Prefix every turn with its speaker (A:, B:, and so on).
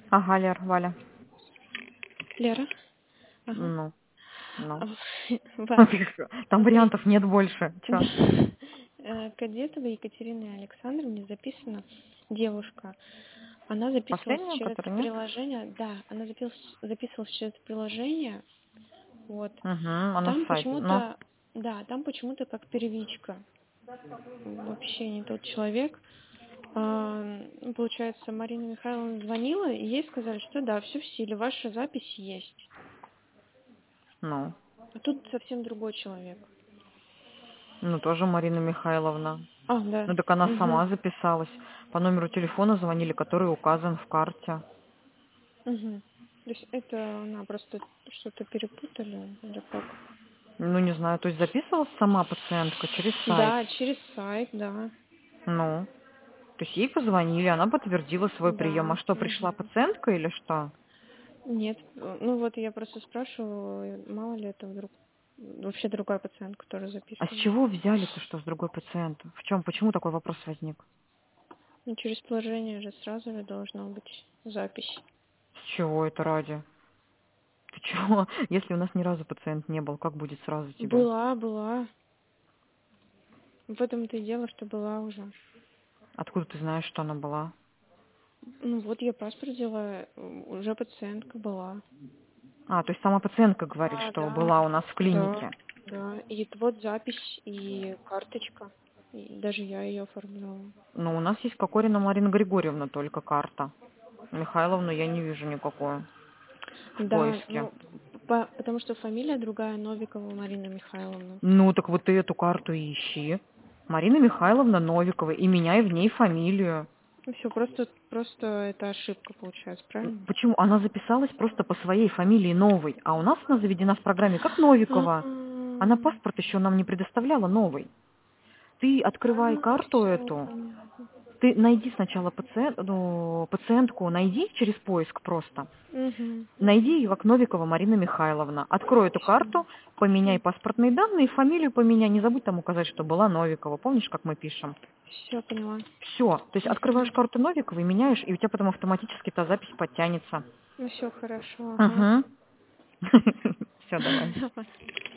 A: Ага, Лер, Валя.
B: Лера? Ага.
A: Ну, ну.
B: Валь,
A: Там
B: смотри.
A: вариантов нет больше. Чё?
B: Кадетова Екатерина Александровна записана девушка. Она записывалась
A: Последняя,
B: через
A: которая нет?
B: приложение. Да, она записывалась через приложение. Вот.
A: Угу, она
B: Там
A: в сайте. Ну,
B: почему-то, да, там почему-то как первичка. Вообще не тот человек. Получается, Марина Михайловна звонила, и ей сказали, что да, все в силе, ваша запись есть.
A: ну.
B: А тут совсем другой человек.
A: Ну, тоже Марина Михайловна.
B: А, да.
A: Ну, так она
B: Угу.
A: сама записалась. По номеру телефона звонили, который указан в карте.
B: Угу. То есть это она просто что-то перепутали или как?
A: Ну, не знаю, то есть записывалась сама пациентка через сайт.
B: Да, через сайт, да.
A: Ну, то есть ей позвонили, она подтвердила свой прием. А
B: Да.
A: что, пришла
B: Угу.
A: пациентка или что?
B: Нет, ну вот я просто спрашиваю, мало ли это вдруг вообще другая пациентка тоже
A: А с
B: записана.
A: чего взяли-то, что с другой пациентом? В чем, почему такой вопрос возник?
B: Ну, через приложение же сразу же должна быть запись.
A: С чего это ради? Ты чего? Если у нас ни разу пациент не был, как будет сразу тебе?
B: Была. В этом-то и дело, что была уже.
A: Откуда ты знаешь, что она была?
B: Ну вот я паспорт взяла, уже пациентка была.
A: А, то есть сама пациентка говорит,
B: Да,
A: что
B: да,
A: была у нас в
B: да,
A: клинике.
B: да. И это вот запись и карточка. И даже я ее оформляла.
A: Но у нас есть Кокорина Марина Григорьевна только карта. Михайловну я не вижу никакую в
B: Да,
A: поиске.
B: ну, потому что фамилия другая, Новикова Марина Михайловна.
A: Ну, так вот ты эту карту и ищи. Марина Михайловна Новикова, и меняй в ней фамилию.
B: Ну все, просто это ошибка получается, правильно?
A: Почему? Она записалась просто по своей фамилии новой, а у нас она заведена в программе как Новикова. Она паспорт еще нам не предоставляла новый. Ты открывай карту
B: Все
A: эту,
B: понятно.
A: ты найди сначала пациентку, найди через поиск просто.
B: Угу.
A: Найди ее как Новикова Марина Михайловна. Открой эту карту, поменяй паспортные данные, фамилию поменяй. Не забудь там указать, что была Новикова. Помнишь, как мы пишем?
B: Все поняла.
A: Все. То есть открываешь карту Новиковой, меняешь, и у тебя потом автоматически та запись подтянется.
B: Ну все хорошо, ага.
A: Угу. Все, давай.
B: Давай.